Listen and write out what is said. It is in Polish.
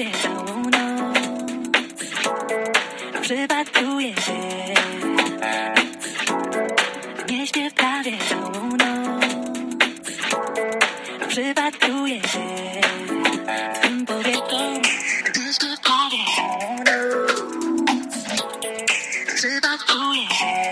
prawie całą noc. Przypatruję się. Nie śpię prawie całą noc. Przypatruję się twym powiekom. Nie śpię prawie całą noc. Przypatruję się.